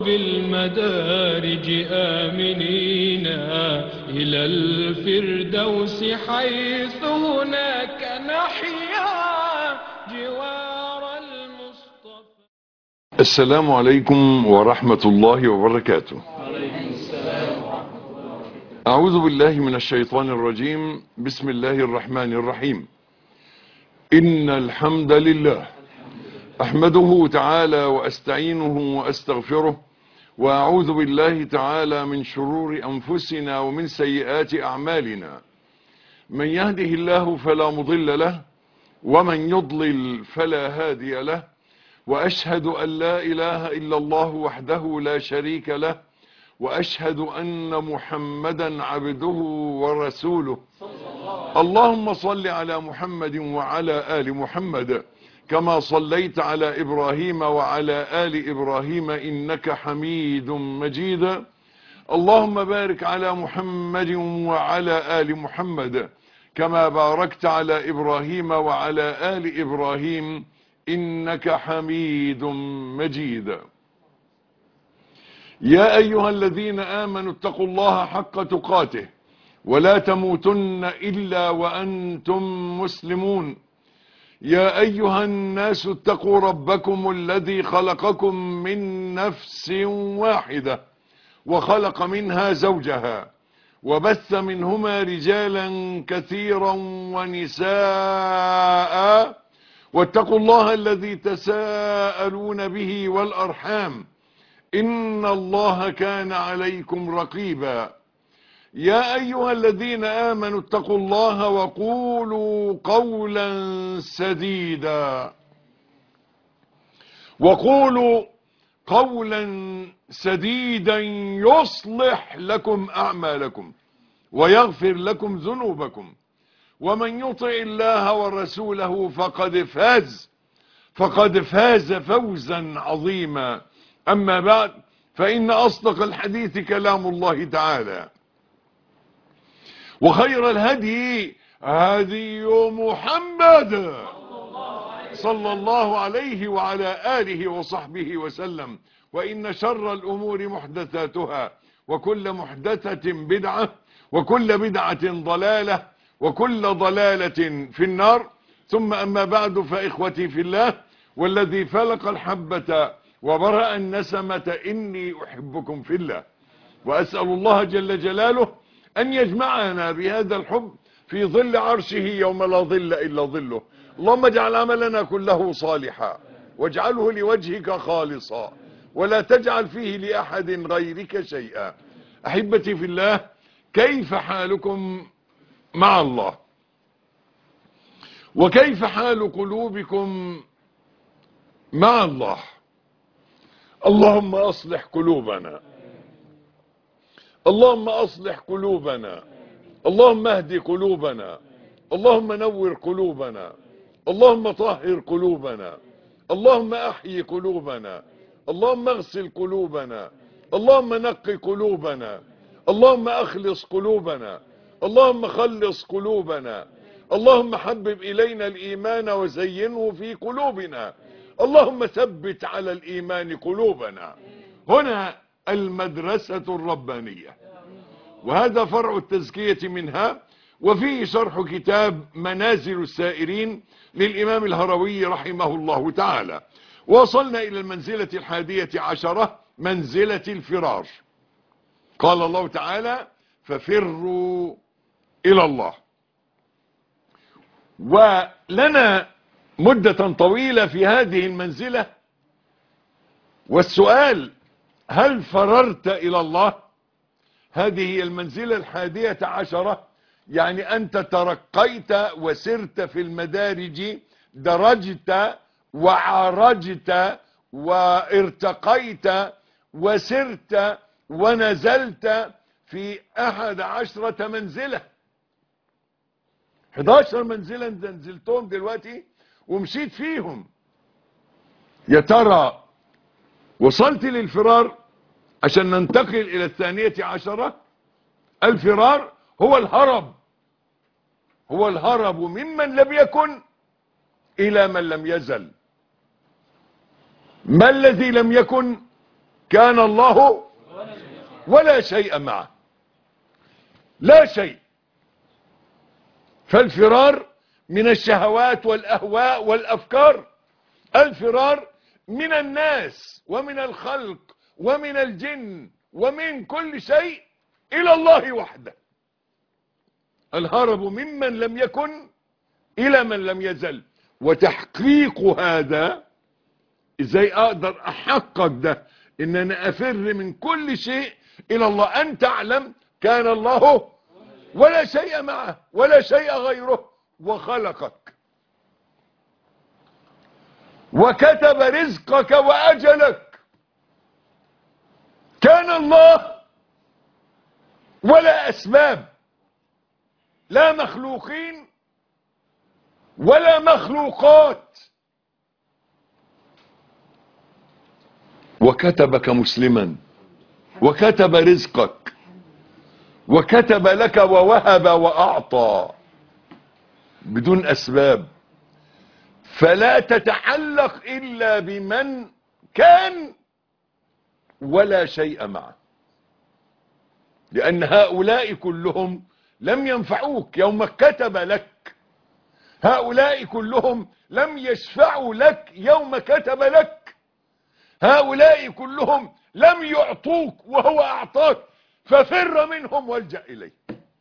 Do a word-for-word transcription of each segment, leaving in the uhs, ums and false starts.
بالمدارج آمنين إلى الفردوس حيث هناك نحيا جوار المصطفى. السلام عليكم ورحمة الله وبركاته. أعوذ بالله من الشيطان الرجيم. بسم الله الرحمن الرحيم. إن الحمد لله أحمده تعالى وأستعينه وأستغفره، وأعوذ بالله تعالى من شرور أنفسنا ومن سيئات أعمالنا. من يهده الله فلا مضل له، ومن يضلل فلا هادي له، وأشهد أن لا إله إلا الله وحده لا شريك له، وأشهد أن محمدا عبده ورسوله. اللهم صل على محمد وعلى آل محمد كما صليت على إبراهيم وعلى آل إبراهيم إنك حميد مجيد. اللهم بارك على محمد وعلى آل محمد كما باركت على إبراهيم وعلى آل إبراهيم إنك حميد مجيد. يا أيها الذين آمنوا اتقوا الله حق تقاته ولا تموتن إلا وأنتم مسلمون. يا أيها الناس اتقوا ربكم الذي خلقكم من نفس واحدة وخلق منها زوجها وبث منهما رجالا كثيرا ونساء، واتقوا الله الذي تساءلون به والأرحام إن الله كان عليكم رقيبا. يا أيها الذين آمنوا اتقوا الله وقولوا قولا سديدا وقولوا قولا سديدا يصلح لكم أعمالكم ويغفر لكم ذنوبكم، ومن يطع الله ورسوله فقد فاز فقد فاز فوزا عظيما. أما بعد، فإن أصدق الحديث كلام الله تعالى، وخير الهدي هدي محمد صلى الله عليه وعلى آله وصحبه وسلم، وإن شر الأمور محدثاتها، وكل محدثة بدعة، وكل بدعة ضلالة، وكل ضلالة في النار. ثم أما بعد، فإخوتي في الله والذي فلق الحبة وبرأ النسمة إني أحبكم في الله، وأسأل الله جل جلاله أن يجمعنا بهذا الحب في ظل عرشه يوم لا ظل إلا ظله. اللهم اجعل عملنا كله صالحا، واجعله لوجهك خالصا، ولا تجعل فيه لأحد غيرك شيئا. أحبتي في الله، كيف حالكم مع الله؟ وكيف حال قلوبكم مع الله؟ اللهم أصلح قلوبنا، اللهم أصلح قلوبنا، اللهم اهدي قلوبنا، اللهم نور قلوبنا، اللهم طهر قلوبنا، اللهم أحيي قلوبنا، اللهم اغسل قلوبنا، اللهم نقي قلوبنا، اللهم أخلص قلوبنا، اللهم خلص قلوبنا، اللهم حبب إلينا الإيمان وزينه في قلوبنا، اللهم ثبت على الإيمان قلوبنا. هنا المدرسة الربانية، وهذا فرع التزكية منها، وفيه شرح كتاب منازل السائرين للإمام الهروي رحمه الله تعالى. وصلنا إلى المنزلة الحادية عشرة، منزلة الفرار. قال الله تعالى: ففروا إلى الله. ولنا مدة طويلة في هذه المنزلة، والسؤال: هل فررت إلى الله؟ هذه هي المنزلة الحادية عشرة، يعني أنت ترقيت وسرت في المدارج، درجت وعرجت وارتقيت وسرت ونزلت في أحد عشرة منزلة. حداشر منزلة نزلتهم دلوقتي ومشيت فيهم. يا ترى وصلت للفرار؟ عشان ننتقل إلى الثانية عشرة. الفرار هو الهرب، هو الهرب ممن لم يكن إلى من لم يزل. ما الذي لم يكن؟ كان الله ولا شيء معه، لا شيء. فالفرار من الشهوات والأهواء والأفكار، الفرار من الناس ومن الخلق ومن الجن ومن كل شيء إلى الله وحده. الهرب ممن لم يكن إلى من لم يزل. وتحقيق هذا، ازاي اقدر احقق ده؟ ان انا افر من كل شيء الى الله. ان تعلم كان الله ولا شيء معه ولا شيء غيره، وخلقك وكتب رزقك واجلك. كان الله ولا اسباب، لا مخلوقين ولا مخلوقات. وكتبك مسلما، وكتب رزقك، وكتب لك ووهب واعطى بدون اسباب. فلا تتعلق الا بمن كان ولا شيء معه، لان هؤلاء كلهم لم ينفعوك يوم كتب لك، هؤلاء كلهم لم يشفعوا لك يوم كتب لك، هؤلاء كلهم لم يعطوك وهو اعطاك، ففر منهم والجأ اليه.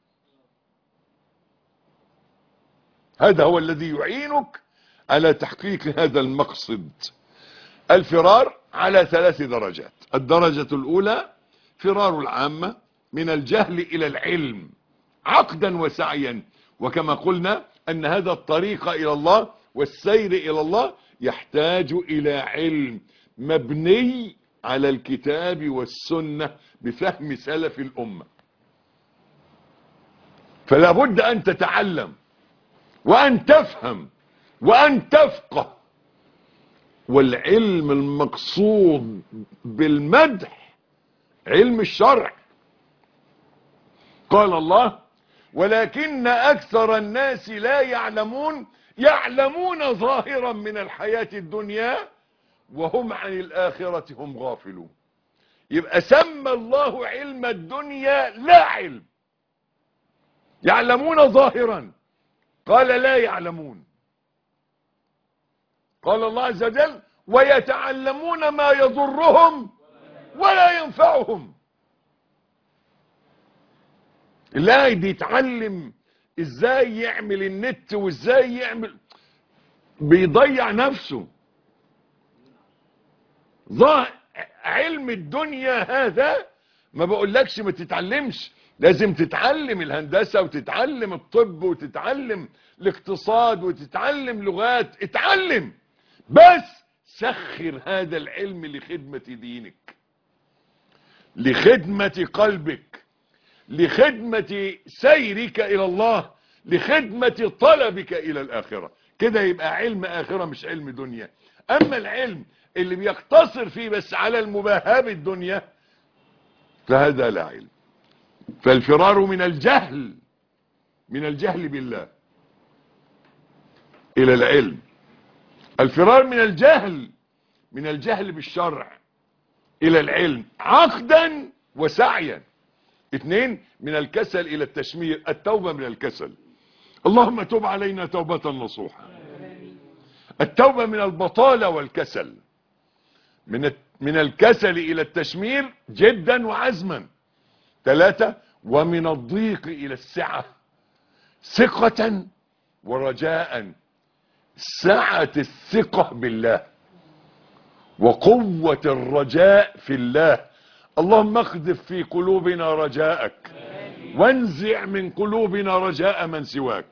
هذا هو الذي يعينك على تحقيق هذا المقصد. الفرار على ثلاث درجات. الدرجة الاولى فرار العامة من الجهل الى العلم عقدا وسعيا، وكما قلنا ان هذا الطريق الى الله والسير الى الله يحتاج الى علم مبني على الكتاب والسنة بفهم سلف الامة. فلا بد ان تتعلم وان تفهم وان تفقه. والعلم المقصود بالمدح علم الشرع. قال الله: ولكن اكثر الناس لا يعلمون، يعلمون ظاهرا من الحياة الدنيا وهم عن الآخرة هم غافلون. يبقى سمى الله علم الدنيا لا علم. يعلمون ظاهرا، قال لا يعلمون. قال الله عز وجل: ويتعلمون ما يضرهم ولا ينفعهم. لا دي يتعلم ازاي يعمل النت وازاي يعمل، بيضيع نفسه. علم الدنيا هذا ما بقولكش ما تتعلمش، لازم تتعلم الهندسة وتتعلم الطب وتتعلم الاقتصاد وتتعلم لغات، اتعلم، بس سخر هذا العلم لخدمة دينك، لخدمة قلبك، لخدمة سيرك إلى الله، لخدمة طلبك إلى الآخرة. كده يبقى علم آخرة مش علم دنيا. أما العلم اللي بيقتصر فيه بس على المباهاة بالدنيا فهذا لا علم. فالفرار من الجهل، من الجهل بالله إلى العلم. الفرار من الجهل، من الجهل بالشرع إلى العلم عقدا وسعيا. اثنين، من الكسل إلى التشمير، التوبة من الكسل. اللهم تب علينا توبة نصوحة. التوبة من البطالة والكسل، من من الكسل إلى التشمير جدا وعزما. ثلاثة، ومن الضيق إلى السعة ثقة ورجاء. سعة الثقة بالله وقوة الرجاء في الله. اللهم اقذف في قلوبنا رجاءك وانزع من قلوبنا رجاء من سواك.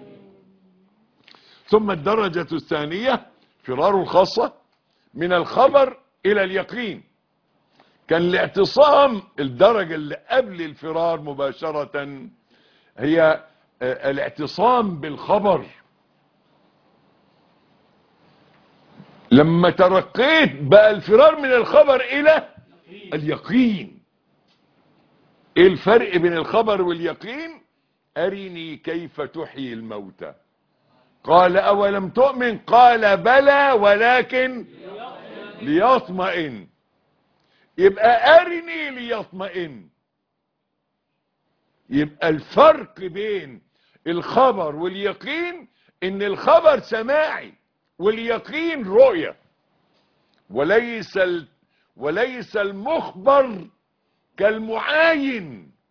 ثم الدرجة الثانية فرار الخاصة من الخبر إلى اليقين. كان الاعتصام الدرجة اللي قبل الفرار مباشرة، هي الاعتصام بالخبر. لما ترقيت بقى الفرار من الخبر إلى اليقين. ايه الفرق بين الخبر واليقين؟ أرني كيف تحيي الموتى. قال أولم تؤمن؟ قال بلى ولكن ليطمئن. يبقى ارني ليطمئن. يبقى الفرق بين الخبر واليقين ان الخبر سماعي واليقين رؤية، وليس ال... وليس المخبر كالمعاين،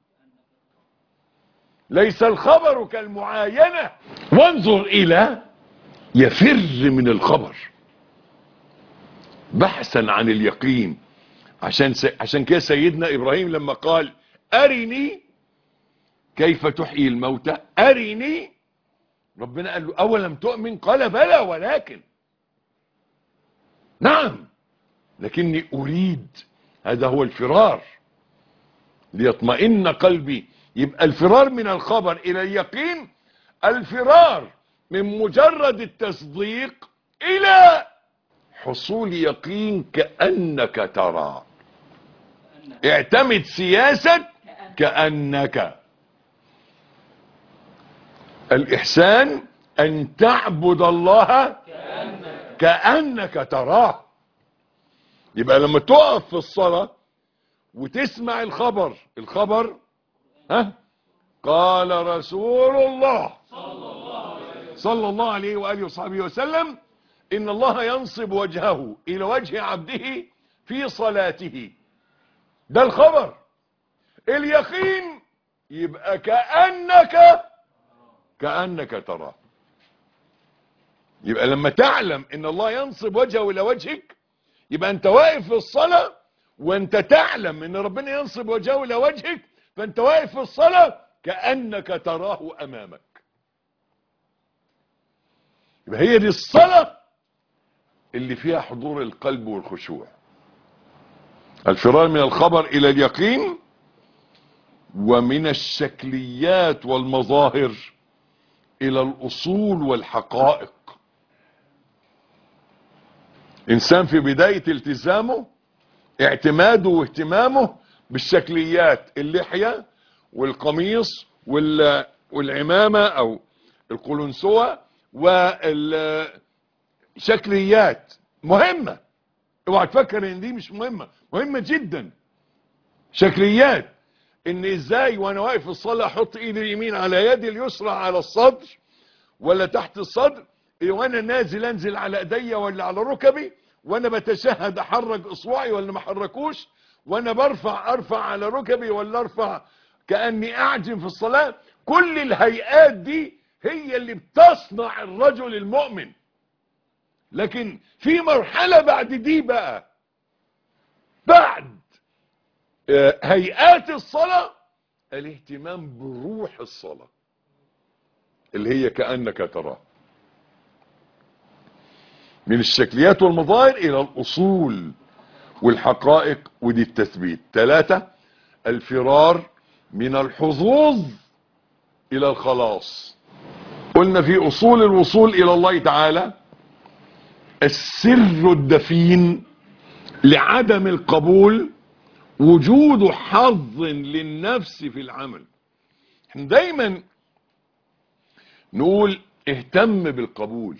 ليس الخبر كالمعاينة. وانظر الى يفر من الخبر بحثا عن اليقين. عشان س... عشان كده سيدنا ابراهيم لما قال ارني كيف تحيي الموتى، ارني، ربنا قال له اولم تؤمن؟ قال بلى ولكن، نعم لكني اريد. هذا هو الفرار، ليطمئن قلبي. يبقى الفرار من الخبر الى اليقين، الفرار من مجرد التصديق الى حصول يقين كأنك ترى. اعتمد سياسة كأنك. الإحسان أن تعبد الله كأنك تراه. يبقى لما تقف في الصلاة وتسمع الخبر، الخبر ها قال رسول الله صلى الله عليه وآله وصحبه وسلم إن الله ينصب وجهه إلى وجه عبده في صلاته. ده الخبر. اليقين يبقى كأنك كأنك تراه. يبقى لما تعلم ان الله ينصب وجهه الى وجهك، يبقى انت واقف في الصلاة وانت تعلم ان ربنا ينصب وجهه الى وجهك، فانت واقف في الصلاة كأنك تراه امامك. يبقى هي دي الصلاة اللي فيها حضور القلب والخشوع. الفرار من الخبر الى اليقين، ومن الشكليات والمظاهر الى الاصول والحقائق. انسان في بداية التزامه اعتماده واهتمامه بالشكليات، اللحية والقميص والعمامة او القلنسوة والشكليات مهمة. اوعى تفكر ان دي مش مهمة، مهمة جدا. شكليات ان ازاي وانا واقف في الصلاة احط ايدي اليمين على يدي اليسرى على الصدر ولا تحت الصدر، وانا نازل انزل على ايديا ولا على ركبي، وانا بتشهد احرك اصبعي ولا ما احركوش، وانا برفع ارفع على ركبي ولا ارفع كاني اعجم في الصلاة. كل الهيئات دي هي اللي بتصنع الرجل المؤمن. لكن في مرحلة بعد دي بقى، بعد هيئات الصلاة، الاهتمام بروح الصلاة اللي هي كأنك تراه. من الشكليات والمظاهر الى الاصول والحقائق، ودي التثبيت. ثلاثة، الفرار من الحظوظ الى الخلاص. قلنا في اصول الوصول الى الله تعالى السر الدفين لعدم القبول وجود حظ للنفس في العمل. احنا دايما نقول اهتم بالقبول.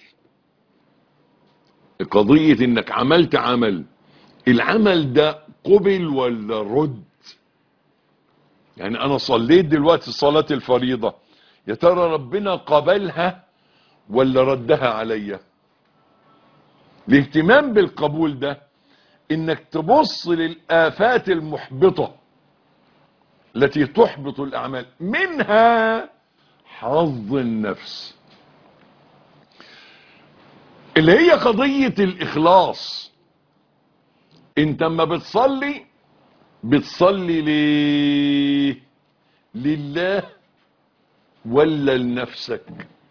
قضية انك عملت عمل، العمل ده قبل ولا رد؟ يعني انا صليت دلوقتي صلاة الفريضة، يا ترى ربنا قبلها ولا ردها عليا؟ الاهتمام بالقبول ده انك تبص للآفات المحبطة التي تحبط الاعمال، منها حظ النفس اللي هي قضية الاخلاص. انت اما بتصلي بتصلي ليه؟ لله ولا لنفسك؟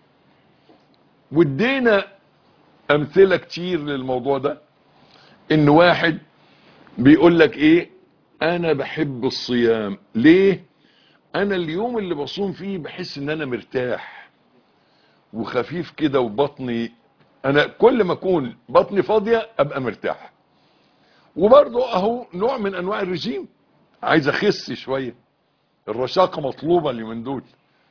وادينا امثلة كتير للموضوع ده. ان واحد بيقول لك ايه، انا بحب الصيام ليه؟ انا اليوم اللي بصوم فيه بحس ان انا مرتاح وخفيف كده وبطني، انا كل ما اكون بطني فاضية ابقى مرتاح. وبرضه اهو نوع من انواع الرجيم، عايز اخس شوية، الرشاقة مطلوبة اليومين دول.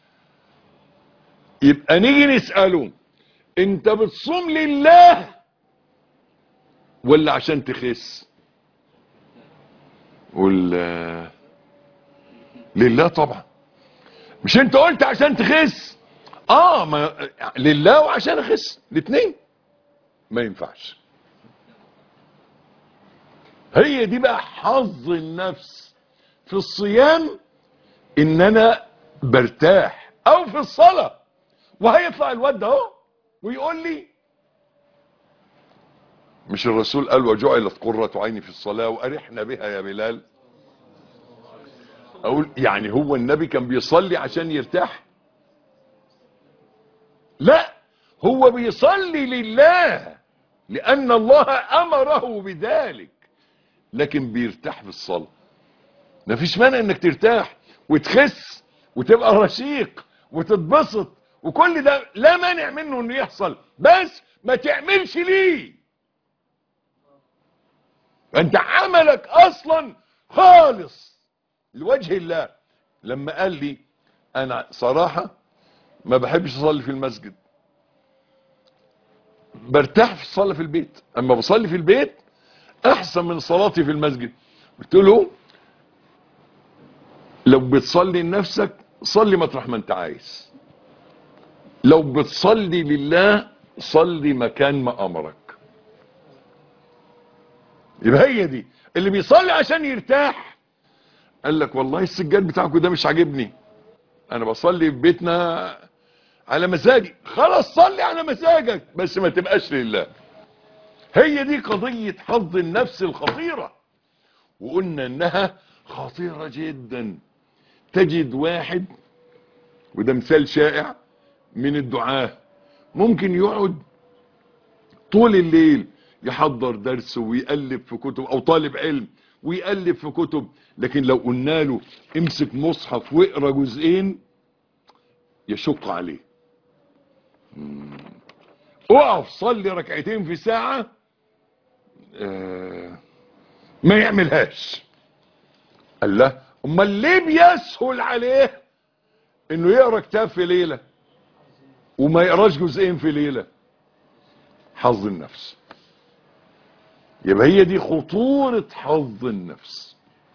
يبقى نيجي نسأله انت بتصوم لله ولا عشان تخس؟ قول لله طبعا. مش انت قلت عشان تخس؟ اه ما لله وعشان اخس الاثنين ما ينفعش. هي دي بقى حظ النفس في الصيام، ان انا برتاح، او في الصلاة. وهيطلع الواد ده اهو ويقول لي مش الرسول قال وجعلت قرة عيني في الصلاة وارحنا بها يا بلال؟ اقول يعني هو النبي كان بيصلي عشان يرتاح؟ لا، هو بيصلي لله لان الله امره بذلك، لكن بيرتاح في الصلاة. مفيش مانع انك ترتاح وتخس وتبقى رشيق وتتبسط، وكل ده لا مانع منه انه يحصل، بس ما تعملش ليه. انت عملك اصلا خالص لوجه الله. لما قال لي انا صراحة ما بحبش اصلي في المسجد، برتاح في الصلاة في البيت، اما بصلي في البيت احسن من صلاتي في المسجد. قلت له لو بتصلي لنفسك صلي مطرح ما انت عايز، لو بتصلي لله صلي مكان ما امرك. يبقى هي دي اللي بيصلي عشان يرتاح. قال لك والله السجاد بتاعكم ده مش عاجبني، انا بصلي في بيتنا على مزاجي. خلاص صلي على مزاجك بس ما تبقاش لله. هي دي قضية حظ النفس الخطيرة، وقلنا انها خطيرة جدا. تجد واحد، وده مثال شائع من الدعاة، ممكن يقعد طول الليل يحضر درس ويقلب في كتب، او طالب علم ويقلب في كتب، لكن لو قلنا له امسك مصحف واقرا جزئين يشق عليه. اقف صلي ركعتين في ساعة آه ما يعملهاش. قال له امال ليه بيسهل عليه انه يقرا كتاب في ليلة وما يقراش جزئين في ليلة؟ حظ النفس. يبقى هي دي خطورة حظ النفس.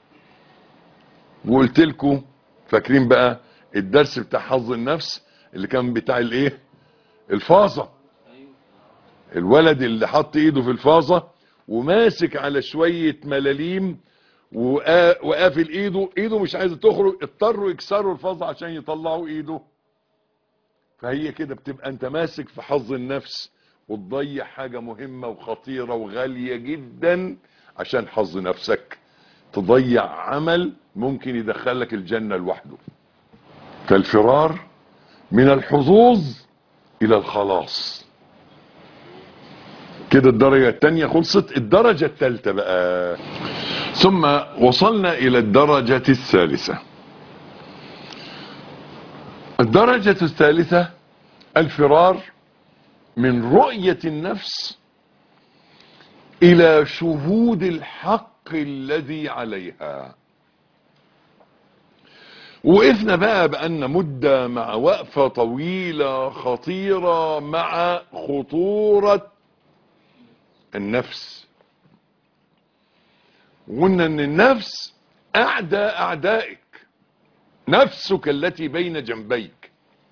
وقلت لكم فاكرين بقى الدرس بتاع حظ النفس اللي كان بتاع الايه؟ الفاظة. الولد اللي حط ايده في الفاظة وماسك على شوية ملاليم وقافل ايده، ايده مش عايزة تخرج، اضطروا يكسروا الفاظة عشان يطلعوا ايده. فهي كده بتبقى انت ماسك في حظ النفس وتضيع حاجة مهمة وخطيرة وغالية جدا عشان حظ نفسك، تضيع عمل ممكن يدخلك الجنة لوحده. فالفرار من الحظوظ الى الخلاص. كده الدرجة التانية خلصت. الدرجة التالتة بقى، ثم وصلنا الى الدرجة الثالثة. الدرجة الثالثة الفرار من رؤية النفس الى شهود الحق الذي عليها. وقفنا بقى بقالنا مدة مع وقفة طويلة خطيرة مع خطورة النفس. وقلنا ان النفس اعدى اعدائك، نفسك التي بين جنبيك.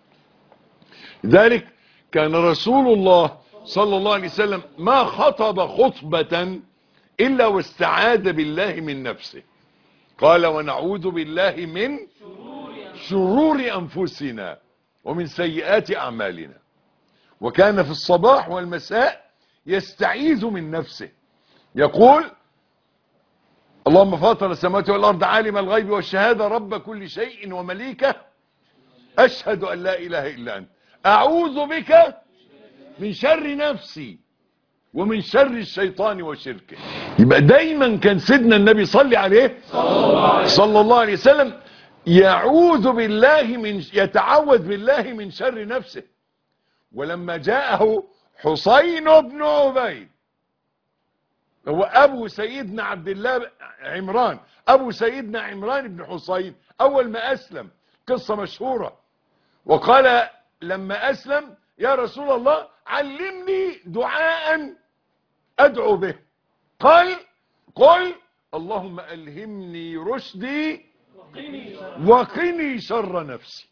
لذلك كان رسول الله صلى الله عليه وسلم ما خطب خطبة الا واستعاذ بالله من نفسه. قال ونعوذ بالله من شرور انفسنا ومن سيئات اعمالنا. وكان في الصباح والمساء يستعيذ من نفسه، يقول اللهم فاطر السماوات والارض عالم الغيب والشهادة رب كل شيء ومليكه اشهد ان لا اله الا انت اعوذ بك من شر نفسي ومن شر الشيطان وشركه. يبقى دايما كان سيدنا النبي صلي عليه صلى الله عليه وسلم يعوذ بالله من يتعوذ بالله من شر نفسه. ولما جاءه حسين بن عبيد، هو ابو سيدنا عبد الله عمران، ابو سيدنا عمران بن حسين، اول ما اسلم، قصة مشهورة، وقال لما اسلم يا رسول الله علمني دعاء ادعو به. قال قل اللهم ألهمني رشدي وقني شر نفسي.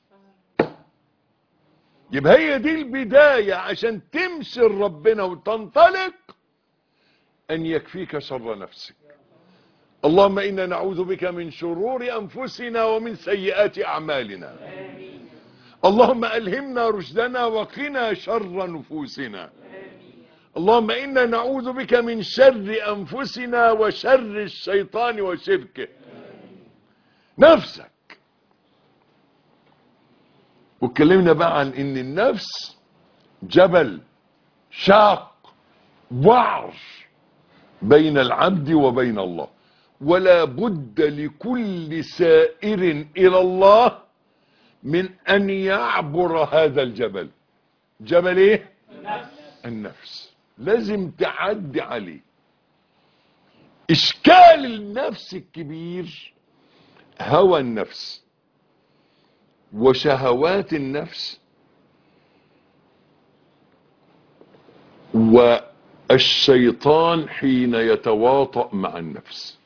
يبقى هي دي البداية عشان تمشي ربنا وتنطلق، أن يكفيك شر نفسك. اللهم إنا نعوذ بك من شرور أنفسنا ومن سيئات أعمالنا. اللهم ألهمنا رشدنا وقنا شر نفوسنا. اللهم إنا نعوذ بك من شر أنفسنا وشر الشيطان وشركه. نفسك. واتكلمنا بقى عن ان النفس جبل شاق وعر بين العبد وبين الله، ولا بد لكل سائر الى الله من ان يعبر هذا الجبل. جبل ايه؟ النفس. النفس لازم تعدي عليه. اشكال النفس الكبير هوى النفس وشهوات النفس والشيطان حين يتواطأ مع النفس.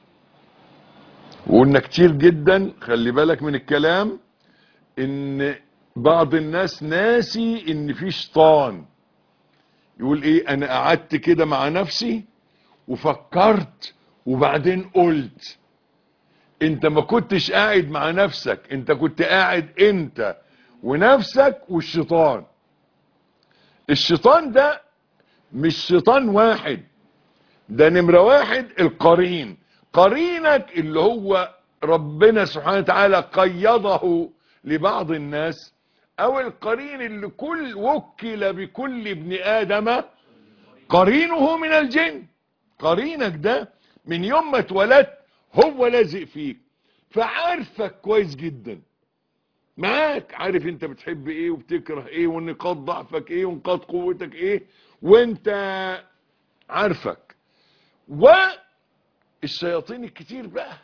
وقلنا كتير جدا، خلي بالك من الكلام، ان بعض الناس ناسي ان في شيطان. يقول ايه؟ انا قعدت كده مع نفسي وفكرت وبعدين قلت. انت ما كنتش قاعد مع نفسك، انت كنت قاعد انت ونفسك والشيطان. الشيطان ده مش شيطان واحد، ده نمرة واحد القرين. قرينك اللي هو ربنا سبحانه وتعالى قيضه لبعض الناس، او القرين اللي كل وكل بكل ابن ادم قرينه من الجن. قرينك ده من يوم ما اتولدت هو لازق فيك، فعارفك كويس جدا، معاك، عارف انت بتحب ايه وبتكره ايه ونقاط ضعفك ايه ونقاط قوتك ايه، وانت عارفك. والشياطين الكتير بقى،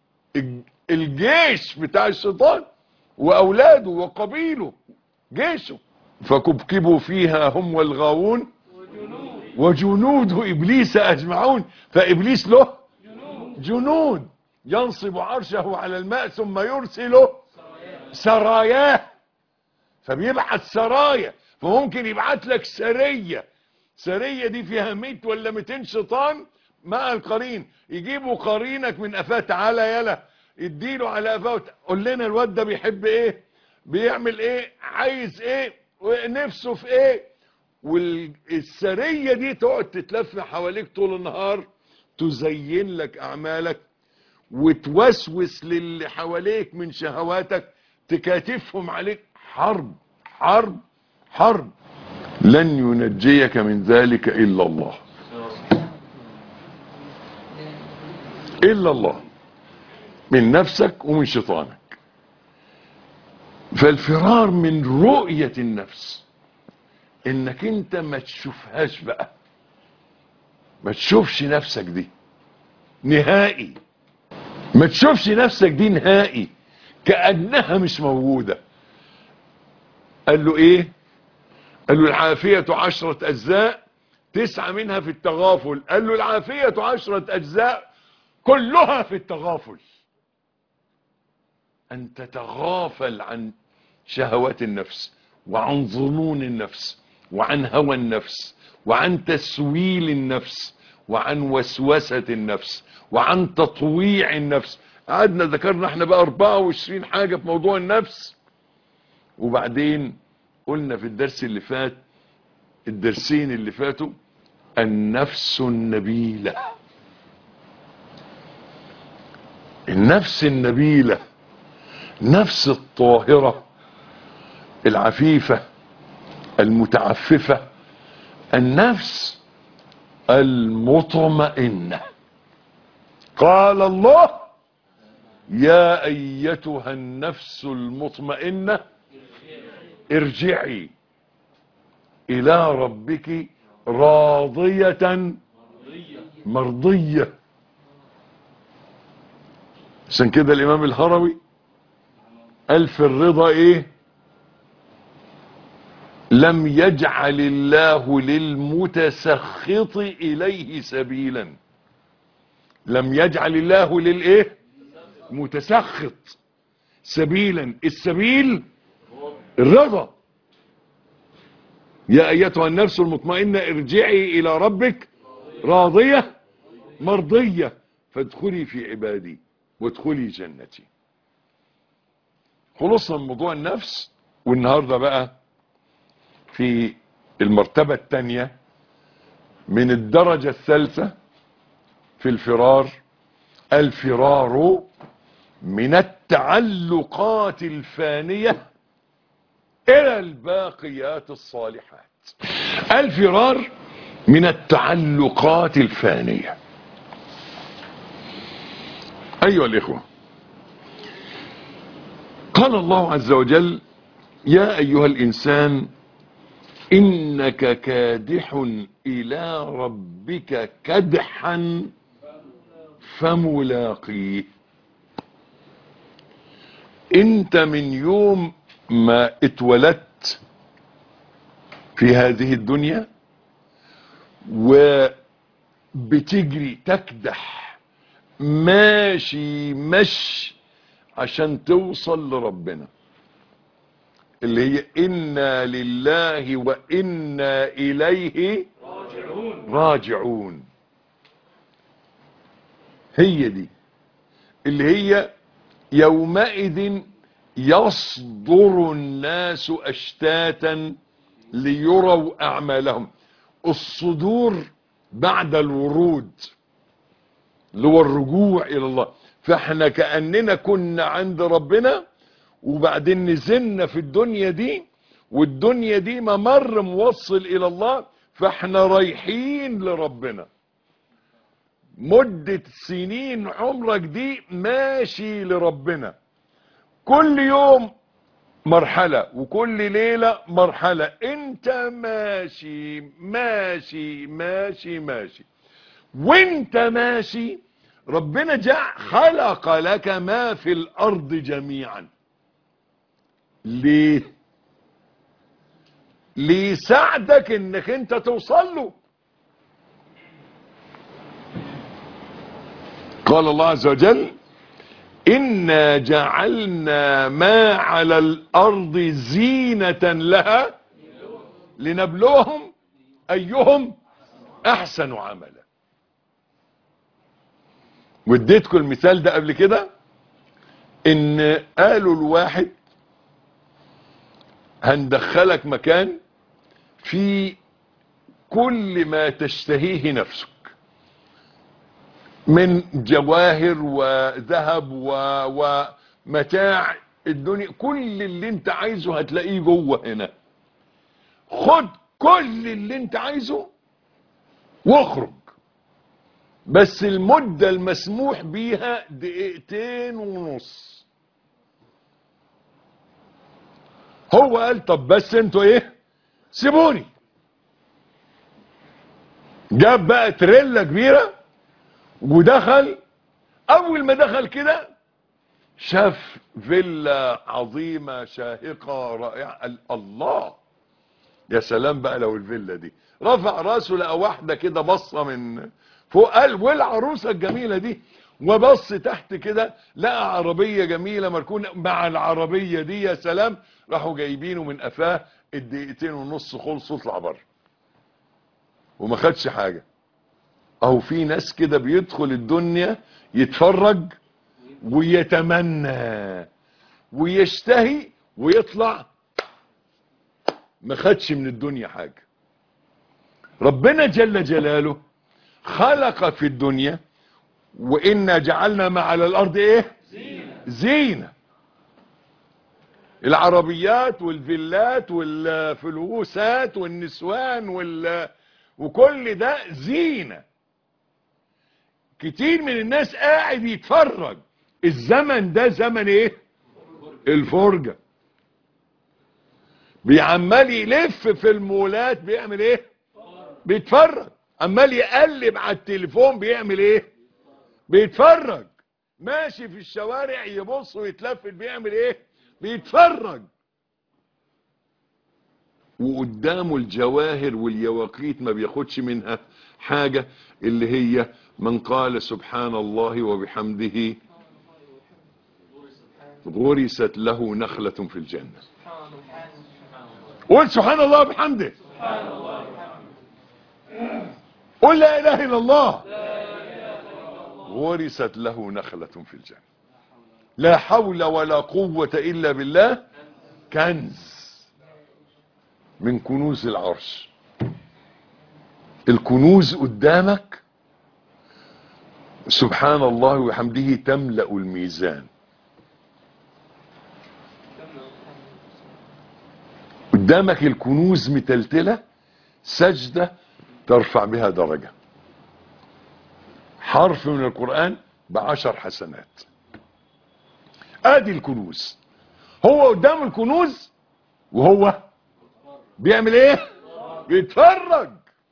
الجيش بتاع الشيطان واولاده وقبيله، جيشه. فكبكبوا فيها هم والغاوون وجنود ابليس اجمعون. فابليس له جنود ينصب عرشه على الماء ثم يرسل سراياه، فبيبعت سرايا. فممكن يبعت لك سريه، سريه دي فيها مية ولا ميتين شيطان مع القرين. يجيبوا قرينك من قفاه، تعالى يلا اديله على قفاه، قول لنا الواد ده بيحب ايه، بيعمل ايه، عايز ايه، ونفسه في ايه. والسريه دي تقعد تتلف حواليك طول النهار، تزين لك اعمالك وتوسوس للي حواليك من شهواتك، تكاتفهم عليك. حرب حرب حرب. لن ينجيك من ذلك الا الله، الا الله، من نفسك ومن شيطانك. فالفرار من رؤية النفس انك انت ما تشوفهاش بقى، ما تشوفش نفسك دي نهائي، ما تشوفش نفسك دي نهائي، كأنها مش موجودة. قال له ايه؟ قال له العافية عشرة اجزاء، تسعة منها في التغافل. قال له العافية عشرة اجزاء كلها في التغافل، ان تتغافل عن شهوات النفس وعن ظنون النفس وعن هوى النفس وعن تسويل النفس وعن وسوسة النفس وعن تطويع النفس. قعدنا ذكرنا احنا بقى اربعة وعشرين حاجة في موضوع النفس. وبعدين قلنا في الدرس اللي فات، الدرسين اللي فاتوا، النفس النبيلة. النفس النبيلة، نفس الطاهرة العفيفة المتعففة، النفس المطمئنة. قال الله: يا ايتها النفس المطمئنة ارجعي الى ربك راضية مرضية. عشان كده الامام الهروي قال في الرضا ايه؟ لم يجعل الله للمتسخط اليه سبيلا. لم يجعل الله للايه متسخط سبيلا. السبيل الرضا. يا ايتها النفس المطمئنة ارجعي الى ربك راضية مرضية فادخلي في عبادي وادخلي جنتي. خلصنا من موضوع النفس، والنهاردة بقى في المرتبة الثانية من الدرجة الثالثة في الفرار. الفرار من التعلقات الفانية الى الباقيات الصالحات. الفرار من التعلقات الفانية. ايها الاخوة، قال الله عز وجل: يا ايها الانسان انك كادح الى ربك كدحا فملاقيه. انت من يوم ما اتولدت في هذه الدنيا وبتجري تكدح ماشي مش عشان توصل لربنا، اللي هي إنا لله وإنا إليه راجعون, راجعون. هي دي اللي هي يومئذ يصدر الناس أشتاتا ليروا أعمالهم. الصدور بعد الورود اللي هو الرجوع إلى الله. فاحنا كأننا كنا عند ربنا وبعدين نزلنا في الدنيا دي، والدنيا دي ممر موصل إلى الله، فاحنا رايحين لربنا. مدة سنين عمرك دي ماشي لربنا، كل يوم مرحلة وكل ليلة مرحلة. انت ماشي ماشي ماشي ماشي. وانت ماشي ربنا جاء خلق لك ما في الارض جميعا. ليه؟ ليساعدك انك انت توصل له. قال الله عز وجل: إنا جعلنا ما على الأرض زينة لها لنبلوهم أيهم أحسن عملا. واديتكم المثال ده قبل كده، إن قالوا الواحد هندخلك مكان في كل ما تشتهيه نفسك من جواهر وذهب ومتاع الدنيا، كل اللي انت عايزه هتلاقيه جوه هنا. خد كل اللي انت عايزه واخرج، بس المدة المسموح بيها دقيقتين ونص. هو قال طب بس انتوا ايه، سيبوني. جاب بقى تريلا كبيرة ودخل. اول ما دخل كده شاف فيلا عظيمة شاهقة رائعة. الله، يا سلام بقى لو الفيلا دي. رفع راسه لقى واحدة كده بصة من فوق، قال والعروسة الجميلة دي. وبص تحت كده لقى عربية جميلة مركونة مع العربية دي. يا سلام. راحوا جايبينه من قفاه. الدقيقتين ونص خلصوا، اطلع بره وما خدش حاجة. اهو في ناس كده بيدخل الدنيا يتفرج ويتمنى ويشتهي ويطلع ما خدش من الدنيا حاجة. ربنا جل جلاله خلق في الدنيا وإنا جعلنا ما على الأرض إيه؟ زينة. زينة. العربيات والفيلات والفلوسات والنسوان وال... وكل ده زينة. كتير من الناس قاعد يتفرج. الزمن ده زمن ايه؟ الفرجة. بيعمل يلف في المولات بيعمل ايه؟ بيتفرج. عمال يقلب على التليفون بيعمل ايه؟ بيتفرج. ماشي في الشوارع يبص ويتلفت بيعمل ايه؟ بيتفرج. وقدامه الجواهر واليواقيت ما بياخدش منها حاجة، اللي هي من قال سبحان الله وبحمده غرست له نخلة في الجنة. قول سبحان الله وبحمده، قل لا اله الا الله، غرست له نخلة في الجنة. لا حول ولا قوة الا بالله، كنز من كنوز العرش. الكنوز قدامك، سبحان الله وبحمده تملأ الميزان. قدامك الكنوز متلتلة، سجدة ترفع بها درجة، حرف من القرآن بعشر حسنات. ادي الكنوز. هو قدام الكنوز وهو بيعمل ايه؟ بيتفرج.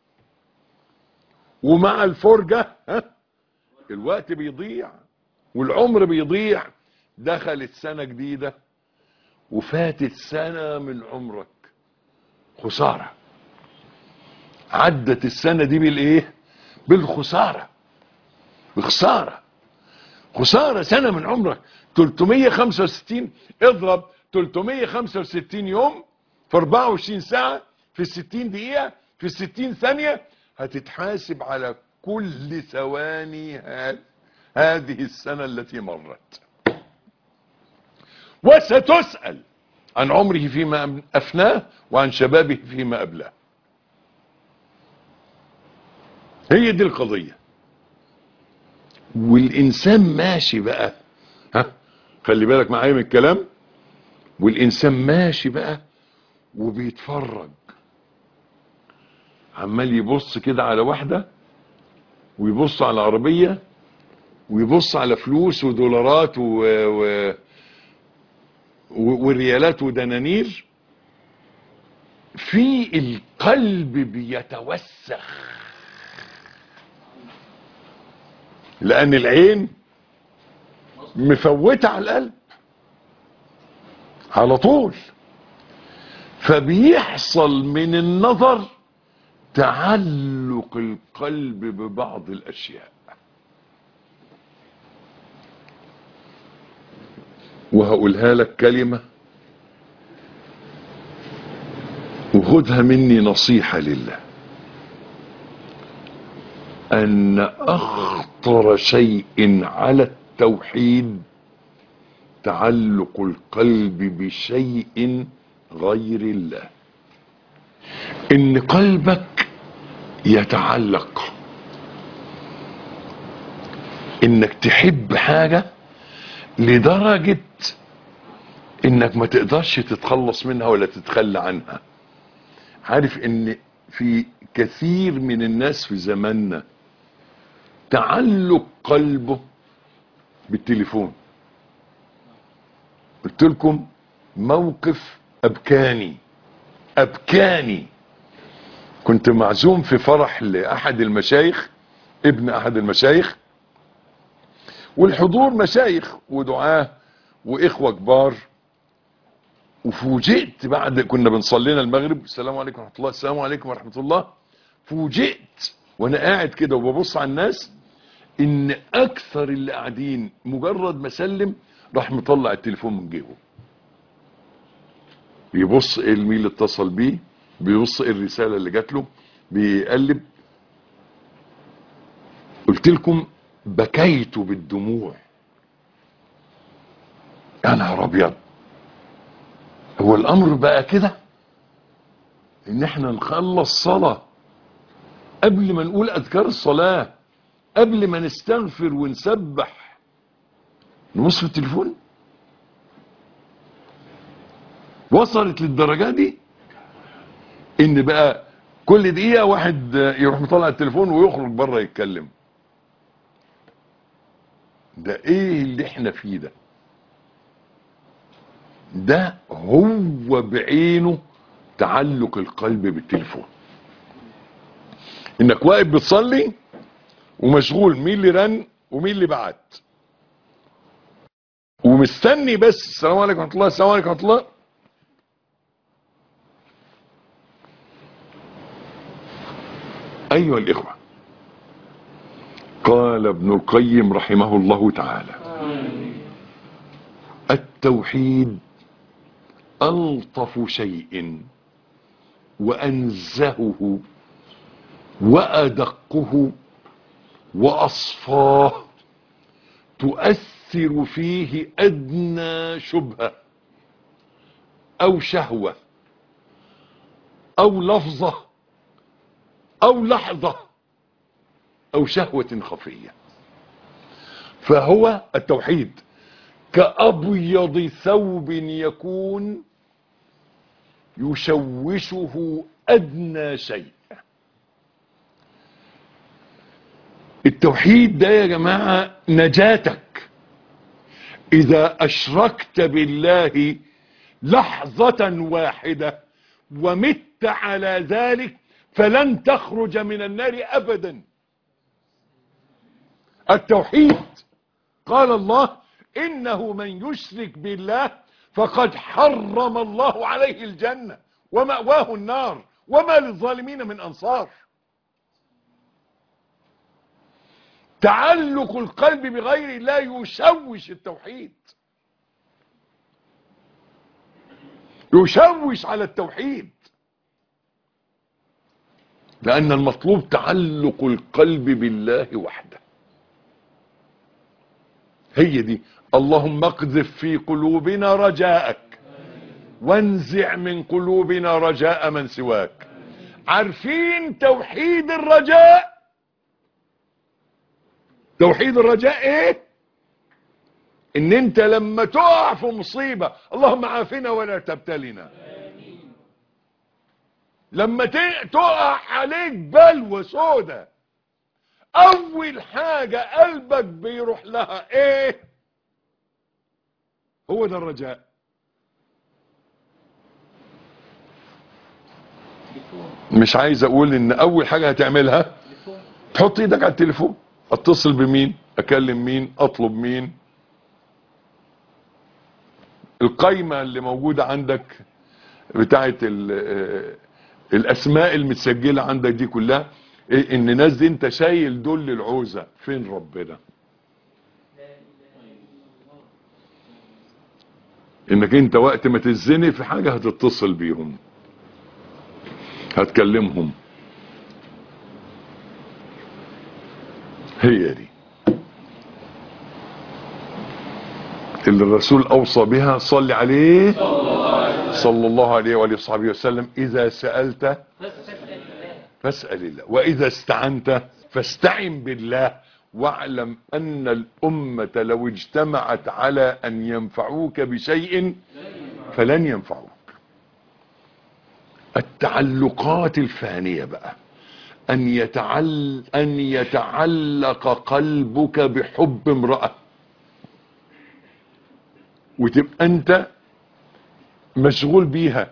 ومع الفرجة ها الوقت بيضيع والعمر بيضيع. دخلت سنة جديدة وفاتت سنة من عمرك، خسارة. عدت السنة دي بالايه؟ بالخسارة. بخسارة، خسارة سنة من عمرك. ثلاثمية وخمسة وستين، اضرب ثلاثمية وخمسة وستين يوم في اربعة وعشرين ساعة في ستين دقيقة في ستين ثانية. هتتحاسب على كل ثواني هذه السنة التي مرت، وستسأل عن عمره فيما أفناه وعن شبابه فيما أبلاه. هي دي القضية. والإنسان ماشي بقى، ها خلي بالك معايا من الكلام. والإنسان ماشي بقى وبيتفرج، عمال يبص كده على واحدة، ويبص على عربية، ويبص على فلوس ودولارات و... و... وريالات ودنانير. في القلب بيتوسخ، لأن العين مفوتة على القلب على طول. فبيحصل من النظر تعلق القلب ببعض الأشياء. وهقولها لك كلمة وخدها مني نصيحة لله، أن أخطر شيء على التوحيد تعلق القلب بشيء غير الله. إن قلبك يتعلق، إنك تحب حاجة لدرجة إنك ما تقدرش تتخلص منها ولا تتخلى عنها. عارف إن في كثير من الناس في زماننا تعلق قلبه بالتليفون. قلت لكم موقف أبكاني أبكاني. كنت معزوم في فرح لأحد المشايخ، ابن أحد المشايخ، والحضور مشايخ ودعاة وإخوة كبار. وفوجئت بعد كنا بنصلينا المغرب، السلام عليكم ورحمة الله، السلام عليكم ورحمة الله. فوجئت وانا قاعد كده وببص على الناس ان اكثر اللي قاعدين مجرد ما سلم راح مطلع التليفون من جيبه، بيبص ايه مين اللي اتصل بيه، بيبص ايه الرسالة اللي جات له، بيقلب. قلت لكم بكيت بالدموع. يا نهار ابيض، هو الامر بقى كده ان احنا نخلص صلاة قبل ما نقول اذكار الصلاة، قبل ما نستغفر ونسبح نبص في التليفون؟ وصلت للدرجة دي ان بقى كل دقيقة واحد يروح مطلع التليفون ويخرج بره يتكلم. ده ايه اللي احنا فيه ده؟ ده هو بعينه تعلق القلب بالتليفون. انك واقف بتصلي ومشغول مين اللي رن ومين اللي بعت، ومستني بس السلام عليكم ورحمة الله، السلام عليكم ورحمة الله. ايها الاخوة، قال ابن القيم رحمه الله تعالى: التوحيد ألطف شيء وأنزهه وأدقه وأصفاه، تؤثر فيه أدنى شبهة أو شهوة أو لفظة أو لحظة أو شهوة خفية. فهو التوحيد كأبيض ثوب يكون يشوشه أدنى شيء. التوحيد ده يا جماعة نجاتك. إذا أشركت بالله لحظة واحدة ومت على ذلك فلن تخرج من النار أبدا. التوحيد قال الله: إنه من يشرك بالله فقد حرم الله عليه الجنة ومأواه النار وما للظالمين من أنصار. تعلق القلب بغير الله يشوش التوحيد، يشوش على التوحيد، لأن المطلوب تعلق القلب بالله وحده. هي دي: اللهم اقذف في قلوبنا رجاءك وانزع من قلوبنا رجاء من سواك. عارفين توحيد الرجاء؟ توحيد الرجاء ايه؟ ان انت لما تقع في مصيبة اللهم عافنا ولا تبتلنا، لما تقع عليك بلوى سودة اول حاجة قلبك بيروح لها ايه؟ هو ده الرجاء. مش عايز اقول ان اول حاجة هتعملها تحط ايدك على التليفون، اتصل بمين، اكلم مين، اطلب مين. القايمة اللي موجودة عندك بتاعت الاسماء المتسجلة عندك دي كلها، ان الناس دي انت شايل دول العوزة، فين ربنا؟ انك انت وقت ما تزني في حاجة هتتصل بيهم، هتكلمهم. هي دي اللي الرسول اوصى بها، صلي عليه صلى الله عليه وآله وصحبه وسلم: اذا سألت فاسأل الله واذا استعنت فاستعن بالله واعلم ان الامة لو اجتمعت على ان ينفعوك بشيء فلن ينفعوك. التعلقات الفانية بقى ان يتعل ان يتعلق قلبك بحب امرأة، وتبقى انت مشغول بيها.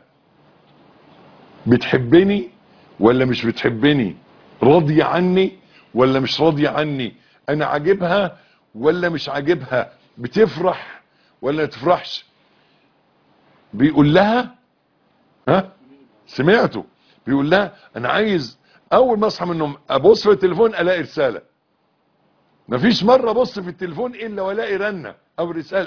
بتحبني ولا مش بتحبني؟ راضية عني ولا مش راضية عني؟ انا عاجبها ولا مش عاجبها؟ بتفرح ولا تفرحش؟ بيقول لها، ها سمعته، بيقول لها انا عايز اول ما اصحى من النوم ابص في التليفون الاقي رسالة. مفيش مرة ابص في التليفون الا والاقي رنة او رسالة.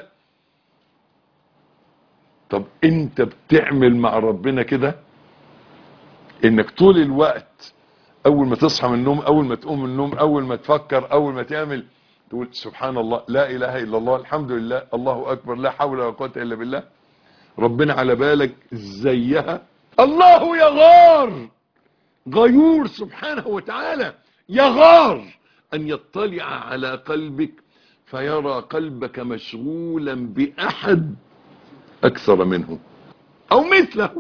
طب انت بتعمل مع ربنا كده؟ انك طول الوقت اول ما تصحى من النوم، اول ما تقوم من النوم، اول ما تفكر، اول ما تعمل، تقول سبحان الله، لا اله الا الله، الحمد لله، الله اكبر، لا حول ولا قوة الا بالله. ربنا على بالك زيها؟ الله يغار، غيور سبحانه وتعالى، يغار ان يطلع على قلبك فيرى قلبك مشغولا باحد اكثر منه او مثله.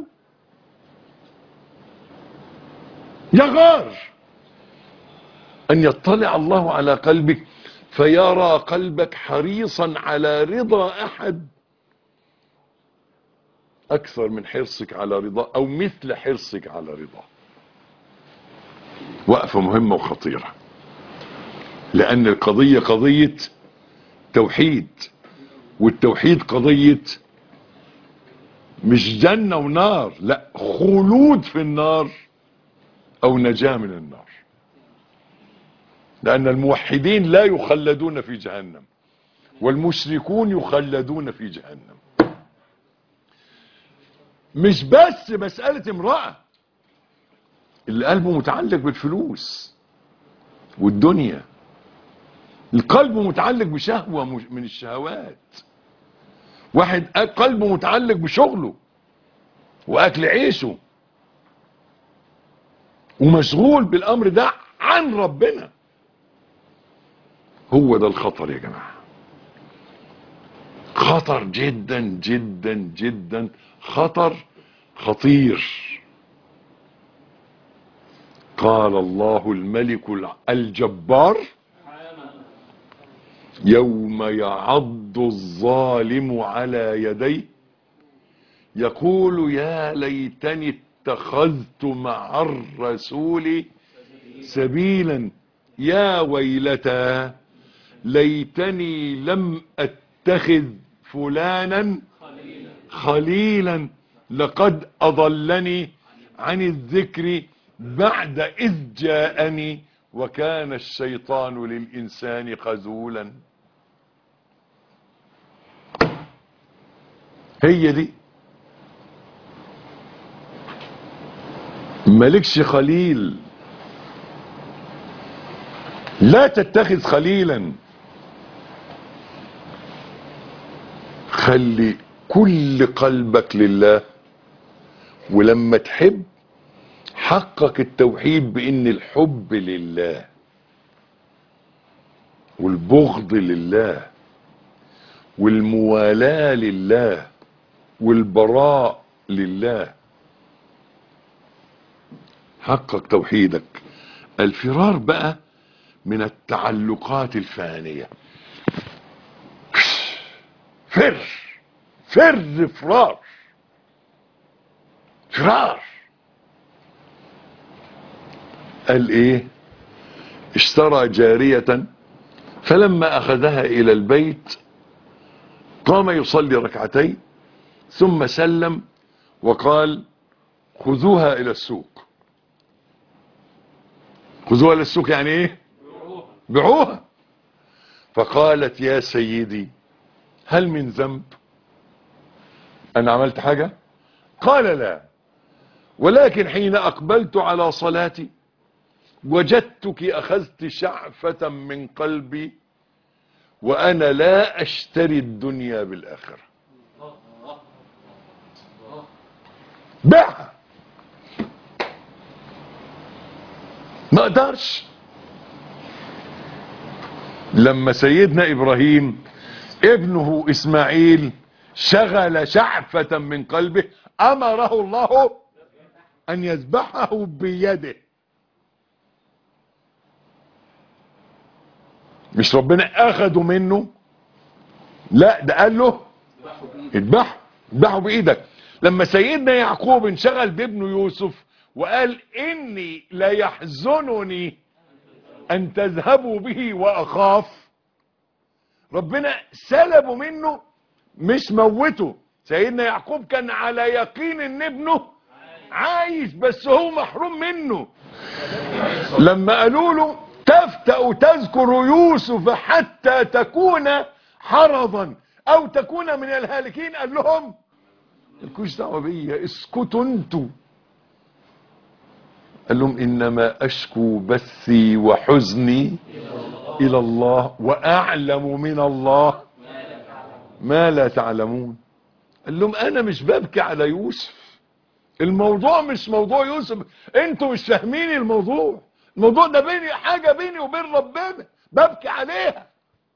يغار ان يطلع الله على قلبك فيرى قلبك حريصا على رضا احد اكثر من حرصك على رضاه او مثل حرصك على رضاه. وقفة مهمة وخطيرة، لان القضية قضية توحيد، والتوحيد قضية مش جنة ونار، لا، خلود في النار او نجاة من النار. لأن الموحدين لا يخلدون في جهنم، والمشركون يخلدون في جهنم. مش بس مسألة امرأة، اللي قلبه متعلق بالفلوس والدنيا، القلب متعلق بشهوة من الشهوات، واحد قلبه متعلق بشغله واكل عيشه ومشغول بالامر ده عن ربنا. هو ده الخطر يا جماعة، خطر جدا جدا جدا، خطر خطير. قال الله الملك الجبار: يوم يعض الظالم على يديه يقول يا ليتني اتخذت مع الرسول سبيلا يا ويلتى ليتني لم اتخذ فلانا خليلا لقد اضلني عن الذكر بعد اذ جاءني وكان الشيطان للانسان خذولا. هي دي، مالكش خليل، لا تتخذ خليلا. خلي كل قلبك لله، ولما تحب حقق التوحيد بان الحب لله والبغض لله والموالاة لله والبراء لله. حقق توحيدك. الفرار بقى من التعلقات الفانية. فر فر فرار فرار. قال ايه؟ اشترى جارية فلما اخذها الى البيت قام يصلي ركعتين ثم سلم وقال خذوها الى السوق. خذوها الى السوق يعني ايه؟ بيعوها. فقالت يا سيدي هل من ذنب؟ انا عملت حاجة؟ قال لا، ولكن حين اقبلت على صلاتي وجدتك اخذت شعفة من قلبي وانا لا اشتري الدنيا بالاخرة. بيعها، ما اقدرش. لما سيدنا ابراهيم ابنه اسماعيل شغل شعفة من قلبه امره الله ان يذبحه بيده. مش ربنا اخده منه، لا ده قال له اذبحه اذبحه بايدك. لما سيدنا يعقوب انشغل بابنه يوسف وقال اني لا يحزنني ان تذهبوا به واخاف، ربنا سلبه منه مش موته. سيدنا يعقوب كان على يقين ان ابنه عايش بس هو محروم منه. لما قالوا له تفتأ تذكر يوسف حتى تكون حرضا او تكون من الهالكين، قال لهم مالكوش دعوه بيا، اسكتوا انتوا. قال لهم انما اشكو بثي وحزني الى الله واعلم من الله ما لا تعلمون. قال لهم انا مش ببكي على يوسف، الموضوع مش موضوع يوسف، انتوا مش فاهمين الموضوع. الموضوع ده بيني، حاجة بيني وبين ربنا ببكي عليها.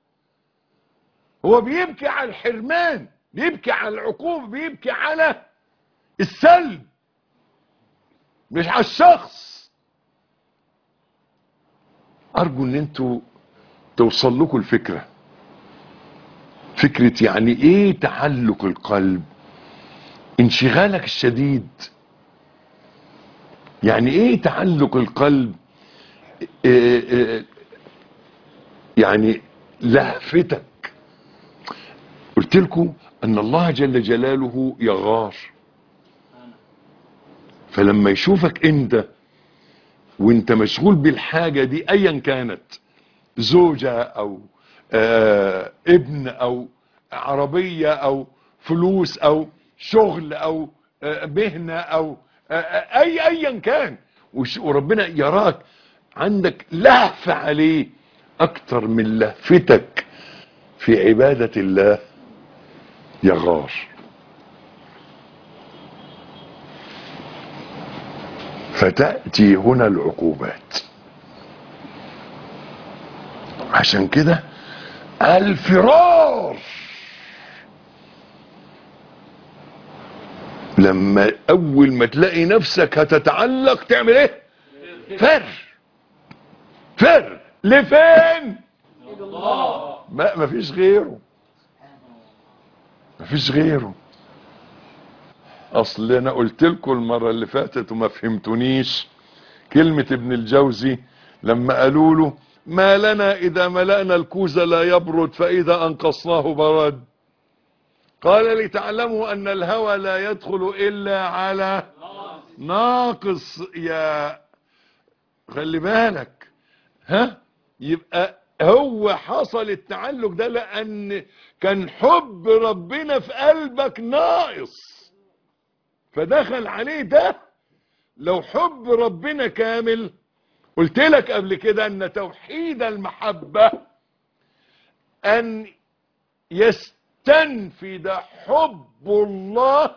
هو بيبكي على الحرمان، بيبكي على العقوبة، بيبكي على السلب مش على الشخص. ارجو ان انتوا توصل لكم الفكرة، فكرة يعني ايه تعلق القلب، انشغالك الشديد. يعني ايه تعلق القلب؟ إيه إيه يعني لهفتك. قلت لكم ان الله جل جلاله يغار، فلما يشوفك انت وانت مشغول بالحاجة دي ايا كانت، زوجة او آه ابن او عربية او فلوس او شغل او آه مهنة او آه اي ايا كان، وربنا يراك عندك لهفة عليه اكتر من لهفتك في عبادة الله، يغار. فتأتي هنا العقوبات. عشان كده الفرار، لما اول ما تلاقي نفسك هتتعلق تعمل ايه؟ فر فر لفين؟ الله. ما مفيش غيره، مفيش غيره. اصل انا قلت لكم المره اللي فاتت وما فهمتونيش كلمه ابن الجوزي لما قالوا له ما لنا اذا ملأنا الكوز لا يبرد فاذا انقصناه برد. قال لتعلموا ان الهوى لا يدخل الا على ناقص. يا خلي بالك، ها، يبقى هو حصل التعلق ده لان كان حب ربنا في قلبك ناقص فدخل عليه ده. لو حب ربنا كامل، قلت لك قبل كده ان توحيد المحبة ان يستنفد حب الله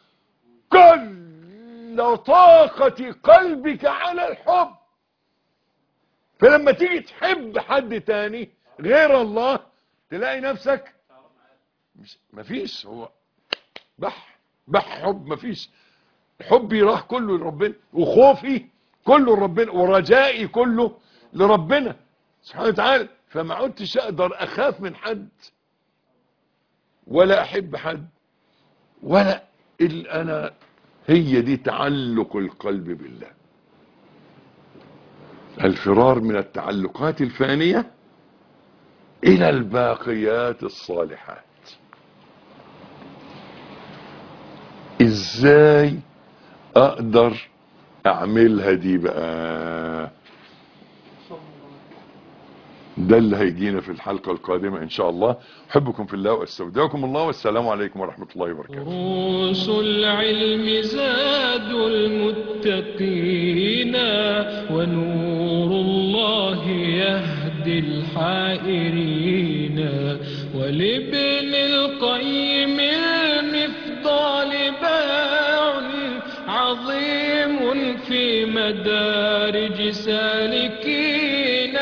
كل طاقة قلبك على الحب. فلما تيجي تحب حد تاني غير الله تلاقي نفسك مش مفيش، هو بح بح حب، مفيش. حبي راح كله لربنا، وخوفي كله لربنا، ورجائي كله لربنا سبحانه وتعالى. فما عدتش اقدر اخاف من حد ولا احب حد ولا الا انا. هي دي تعلق القلب بالله، الفرار من التعلقات الفانية الى الباقيات الصالحات. ازاي اقدر اعملها دي بقى؟ ده اللي هيجينا في الحلقة القادمة ان شاء الله. احبكم في الله واستودعكم الله، والسلام عليكم ورحمة الله وبركاته. دروس العلم زاد المتقين، ونور الله يهدي الحائرين. ولابن القيم المفضال باع عظيم في مدارج سالكين.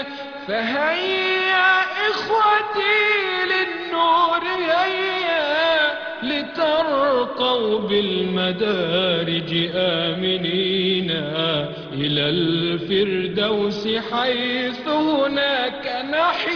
فهيا إخوتي للنور هيا، لترقوا بالمدارج آمنين إلى الفردوس حيث هناك نحيا.